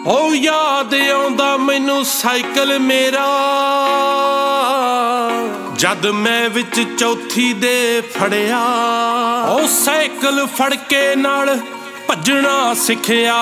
ਉਹ ਯਾਦ ਆਉਂਦਾ ਮੈਨੂੰ ਸਾਈਕਲ ਮੇਰਾ, ਜਦ ਮੈਂ ਵਿੱਚ ਚੌਥੀ ਦੇ ਫੜਿਆ। ਉਹ ਸਾਈਕਲ ਫੜ ਕੇ ਨਾਲ ਭੱਜਣਾ ਸਿੱਖਿਆ,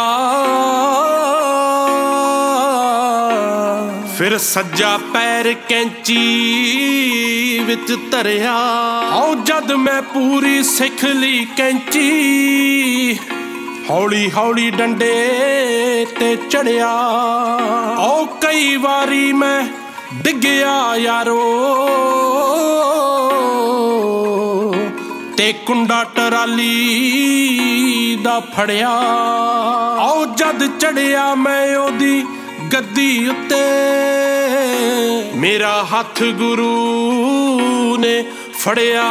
ਫਿਰ ਸੱਜਾ ਪੈਰ ਕੈਂਚੀ ਵਿੱਚ ਧਰਿਆ। ਉਹ ਜਦ ਮੈਂ ਪੂਰੀ ਸਿੱਖ ਲਈ ਕੈਂਚੀ, ਹੌਲੀ ਹੌਲੀ ਡੰਡੇ ਤੇ ਚੜਿਆ। ਉਹ ਕਈ ਵਾਰੀ ਮੈਂ ਡਿੱਗਿਆ ਯਾਰੋ, ਤੇ ਕੁੰਡਾ ਟਰਾਲੀ ਦਾ ਫੜਿਆ। ਉਹ ਜਦ ਚੜਿਆ ਮੈਂ ਉਹਦੀ ਗੱਦੀ ਉੱਤੇ, ਮੇਰਾ ਹੱਥ ਗੁਰੂ ਨੇ ਫੜਿਆ।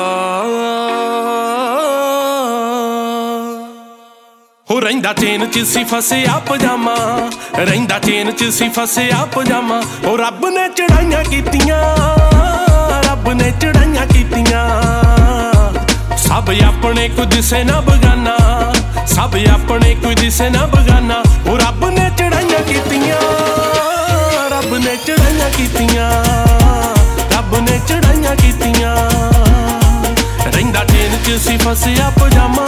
ਹੋ ਰਹਿੰਦਾ ਚੇਨ 'ਚ ਸੀ ਫਸਿਆ ਪਜਾਮਾ, ਰਹਿੰਦਾ ਚੇਨ 'ਚ ਸੀ ਫਸਿਆ ਪਜਾਮਾ। ਉਹ ਰੱਬ ਨੇ ਚੜਾਈਆਂ ਕੀਤੀਆਂ, ਰੱਬ ਨੇ ਚੜਾਈਆਂ ਕੀਤੀਆਂ। ਸਭ ਆਪਣੇ ਕੋਈ ਦਿਸੇ ਨਾ ਬਗਾਨਾ, ਸਭ ਆਪਣੇ ਕੋਈ ਦਿਸੇ ਨਾ ਬਗਾਨਾ। ਉਹ ਰੱਬ ਨੇ ਚੜਾਈਆਂ ਕੀਤੀਆਂ, ਰੱਬ ਨੇ ਚੜਾਈਆਂ ਕੀਤੀਆਂ, ਰੱਬ ਨੇ ਚੜਾਈਆਂ ਕੀਤੀਆਂ। ਰਹਿੰਦਾ ਚੇਨ 'ਚ ਸੀ ਫਸਿਆ ਪਜਾਮਾ।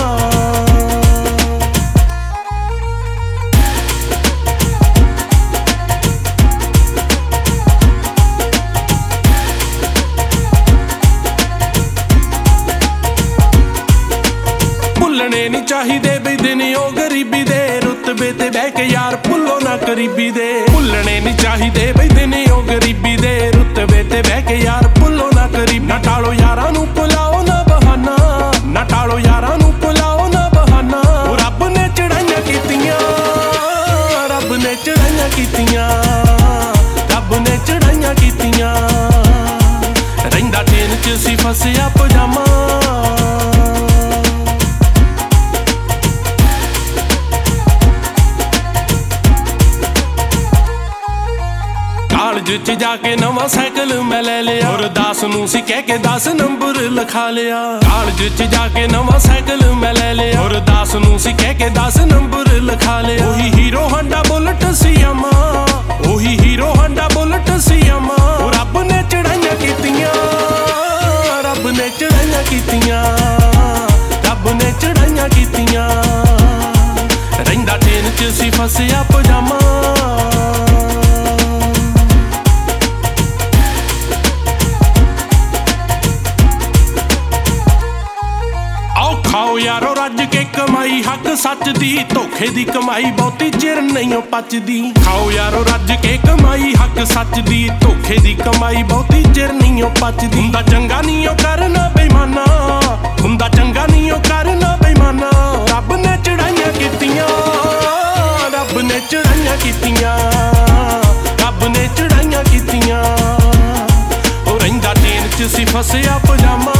ਭੁੱਲਣੇ ਨੀ ਚਾਹੀਦੇ ਬਈ ਦਿਨ ਉਹ ਗਰੀਬੀ ਦੇ, ਰੁਤਬੇ ਤੇ ਬਹਿ ਕੇ ਯਾਰ ਭੁੱਲੋ ਨਾ ਕਰੀਬੀ ਦੇ। ਭੁੱਲਣੇ ਨੀ ਚਾਹੀਦੇ ਬਈ ਦਿਨ ਉਹ ਗਰੀਬੀ ਦੇ, ਰੁਤਬੇ ਤੇ ਬਹਿ ਕੇ ਯਾਰ ਭੁੱਲੋ ਨਾ ਕਰੀਬੀ। ਨਾ ਟਾਲੋ ਯਾਰਾਂ ਨੂੰ ਭੁਲਾਓ ਨਾ ਬਹਾਨਾ, ਨਾ ਟਾਲੋ ਯਾਰਾਂ ਨੂੰ ਭੁਲਾਓ ਨਾ ਬਹਾਨਾ। ਉਹ ਰੱਬ ਨੇ ਚੜਾਈਆਂ ਕੀਤੀਆਂ, ਰੱਬ ਨੇ ਚੜਾਈਆਂ ਕੀਤੀਆਂ, ਰੱਬ ਨੇ ਚੜਾਈਆਂ ਕੀਤੀਆਂ। ਰਹਿੰਦਾ ਚੇਨ 'ਚ ਸੀ ਫਸਿਆ ਪਜਾਮਾ। ਕਾਲਜ 'ਚ ਜਾ ਕੇ ਨਵਾਂ ਸਾਈਕਲ ਮੈਂ ਲੈ ਲਿਆ, ਔਰ 10 ਨੂੰ ਸੀ ਕਹਿ ਕੇ 10 ਨੰਬਰ ਲਿਖਾ ਲਿਆ। ਕਾਲਜ 'ਚ ਜਾ ਕੇ ਨਵਾਂ ਸਾਈਕਲ ਮੈਂ ਲੈ ਲਿਆ, ਔਰ 10 ਨੂੰ ਸੀ ਕਹਿ ਕੇ 10 ਨੰਬਰ ਲਿਖਾ ਲਿਆ। ਉਹੀ ਹੀਰੋ ਹਾਂਡਾ ਬੁਲਟ ਸੀ ਅਮਾ, ਉਹੀ ਹੀਰੋ ਹਾਂਡਾ ਬੁਲਟ ਸੀ ਅਮਾ। ਉਹ ਰੱਬ ਨੇ ਚੜਾਈਆਂ ਕੀਤੀਆਂ, ਰੱਬ ਨੇ ਚੜਾਈਆਂ ਕੀਤੀਆਂ, ਰੱਬ ਨੇ ਚੜਾਈਆਂ ਕੀਤੀਆਂ। ਰਹਿੰਦਾ ਚੇਨ 'ਚ ਸੀ ਫਸਿਆ ਪਜਾਮਾ। ਖਾਓ ਯਾਰੋ ਰੱਜ ਕੇ ਕਮਾਈ ਹੱਕ ਸੱਚ ਦੀ, ਧੋਖੇ ਦੀ ਕਮਾਈ ਬਹੁਤੀ ਚਿਰ ਨਹੀਂ ਪਚਦੀ। ਖਾਓ ਯਾਰੋ ਰੱਜ ਕੇ ਕਮਾਈ ਹੱਕ ਸੱਚ ਦੀ, ਧੋਖੇ ਦੀ ਕਮਾਈ ਬਹੁਤੀ ਚਿਰ ਨਹੀਂ ਪਚਦੀ। ਹੁੰਦਾ ਚੰਗਾ ਨਹੀਂ ਉਹ ਕਰਨਾ ਬੇਈਮਾਨਾ, ਹੁੰਦਾ ਚੰਗਾ ਨਹੀਂ ਉਹ ਕਰਨਾ ਬੇਈਮਾਨਾ। ਰੱਬ ਨੇ ਚੜਾਈਆਂ ਕੀਤੀਆਂ, ਰੱਬ ਨੇ ਚੜਾਈਆਂ ਕੀਤੀਆਂ, ਰੱਬ ਨੇ ਚੜਾਈਆਂ ਕੀਤੀਆਂ। ਉਹ ਰਹਿੰਦਾ ਚੇਨ 'ਚ ਸੀ ਫਸਿਆ ਪਜਾਮਾ।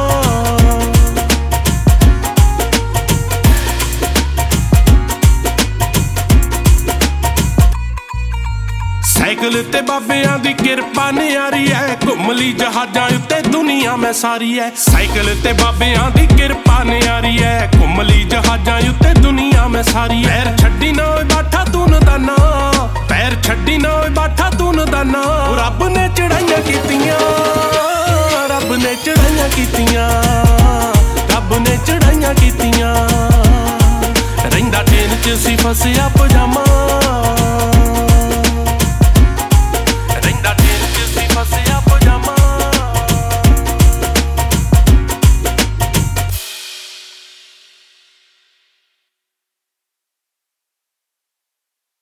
ਸਾਈਕਲ ਤੇ ਬਾਬਿਆਂ ਦੀ ਕਿਰਪਾ ਨਿਆਰੀ ਐ, ਘੁੰਮ ਲਈ ਜਹਾਜ਼ਾਂ ਉੱਤੇ ਦੁਨੀਆ ਮੈਂ ਸਾਰੀ ਐ। ਸਾਈਕਲ ਤੇ ਬਾਬਿਆਂ ਦੀ ਕਿਰਪਾ ਨਿਆਰੀ ਐ, ਘੁੰਮ ਲਈ ਜਹਾਜ਼ਾਂ ਉੱਤੇ ਦੁਨੀਆ ਮੈਂ ਸਾਰੀ ਐ। ਪੈਰ ਛੱਡੀ ਨਾ ਓਏ ਬਾਠਾ ਤੂੰ ਨਦਾਨਾ, ਪੈਰ ਛੱਡੀ ਨਾ ਓਏ ਬਾਠਾ ਤੂੰ ਨਦਾਨਾ। ਉਹ ਰੱਬ ਨੇ ਚੜਾਈਆਂ ਕੀਤੀਆਂ, ਰੱਬ ਨੇ ਚੜਾਈਆਂ ਕੀਤੀਆਂ, ਰੱਬ ਨੇ ਚੜਾਈਆਂ ਕੀਤੀਆਂ। ਰਹਿੰਦਾ ਚੇਨ 'ਚ ਸੀ ਫਸਿਆ ਪਜਾਮਾ।